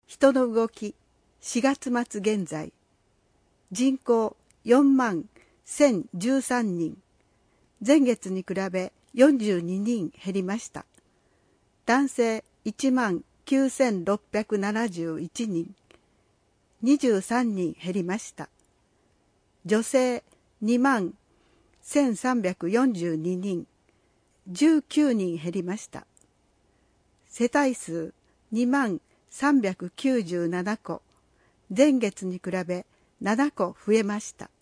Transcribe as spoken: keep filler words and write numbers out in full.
人の動きしがつ末現在、人口よんまんせんじゅうさんにん、前月に比べよんじゅうににん減りました。男性いちまんきゅうせんろっぴゃくななじゅういちにん、にじゅうさんにん減りました。女性にまんせんさんびゃくよんじゅうににん、じゅうきゅうにん減りました。世帯数にまんさんびゃくきゅうじゅうななこ、前月に比べななこ増えました。